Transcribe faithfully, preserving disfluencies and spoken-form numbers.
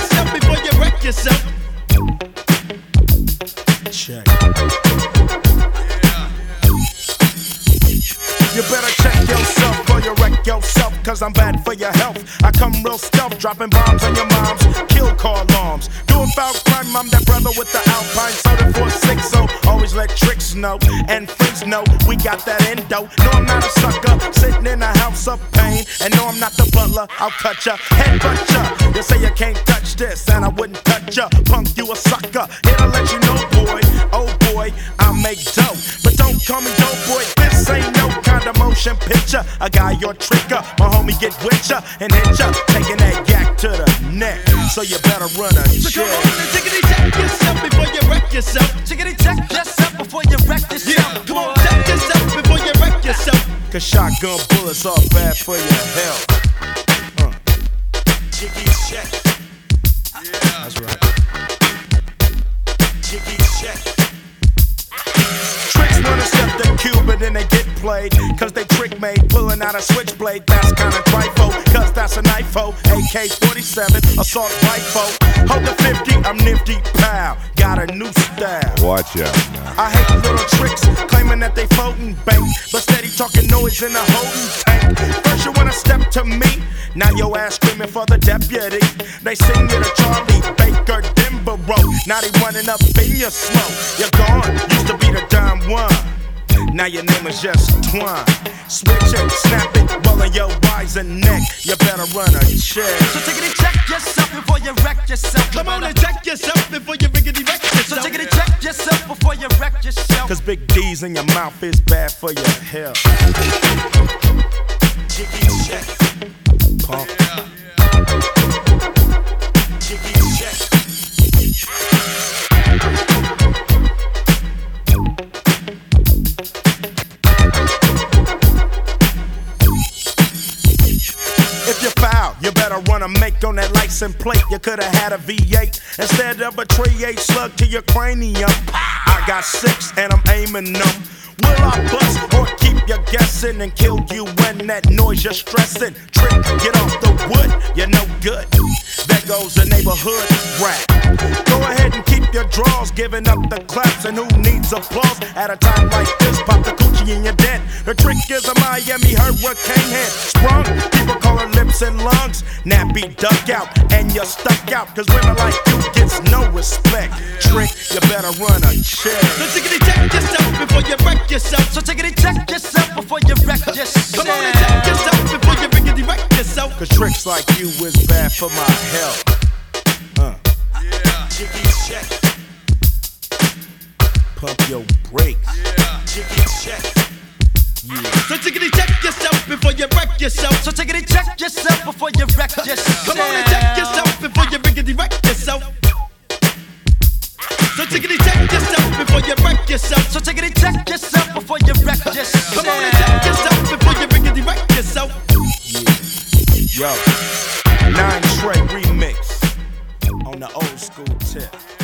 yourself before you wreck yourself. Check. You better check yourself before you wreck yourself, cause I'm bad for your health. I come real stealth, dropping bombs on your moms, kill car alarms. Doing foul crime, I'm that brother with the Alpine soda four six, so always let tricks know and freaks know we got that endo. No, I'm not a sucker, sitting in a house of pain. And no, I'm not the butler, I'll cut ya, headbutt ya. You say you can't touch this, and I wouldn't touch ya. Punk, you a sucker, here to let you know, boy. Oh boy, I make dough, but don't call me dope boy. This ain't no kind of motion picture. A guy your trigger, my homie get with ya and hit ya, taking that yak to the neck. So you better run a So check. come on and tickety check yourself before you wreck yourself. Tickety check yourself before you wreck yourself. Yeah, come on, check yourself before you wreck yourself. Cause shotgun bullets are bad for your health. Uh. Jiggy check. Yeah. That's right. Jiggy check. Tricks wanna step the cube and then they get played. Cause they trick made, pulling out a switchblade. That's kinda trifle, cause that's a knifo. A K forty-seven, assault rifle. Hold the fifty, I'm nifty, pow. Got a new style. Watch out now. I hate little tricks, claiming that they floating bank, but steady talking noise in the holding tank. First you wanna step to me, now your ass screaming for the deputy. They sing you to Charlie Baker Denborough. Now they running up in your slow. You're gone, used to be the dime one. Now your name is just Twine. Switch it, snap it, rolling your wiser neck. You better run a check. So tickety check yourself before you wreck yourself. Come on and check yourself before you riggedy wreck So yourself. tickety check yourself before you wreck yourself. Cause big D's in your mouth is bad for your health. Jiggy check. Punk. Jiggy check. If you foul, you better run a make on that license plate. You could've had a V eight instead of a three eight slug to your cranium. I got six and I'm aiming them. Will I bust or keep you guessing and kill you when that noise you're stressing? Trick, get off the wood, you're no good. There goes the neighborhood rap. Go ahead and keep your draws, giving up the claps. And who needs applause at a time like this? Pop the coochie in your dent. The trick is a Miami hurricane head. Sprung, people call her lips and lungs. Nappy duck out, and you're stuck out. Cause women like you gets no respect. Trick, you better run a check. So tickety check yourself before you wreck yourself. So tickety check yourself before you wreck yourself. Come on and check yourself before you riggedy wreck yourself. Cause tricks like you is bad for my health. Uh, Yeah. Jiggy check. pump your brakes. Yeah. Jiggy check. So tickety check yourself before you wreck yourself. So tickety check yourself before you wreck yourself. Come on and check yourself before you riggedy wreck yourself. So tickety check yourself before you wreck yourself. So tickety check yourself before you wreck yourself. Come on and check yourself before you riggedy wreck yourself. Yo, nine Trey remix on the old school tip.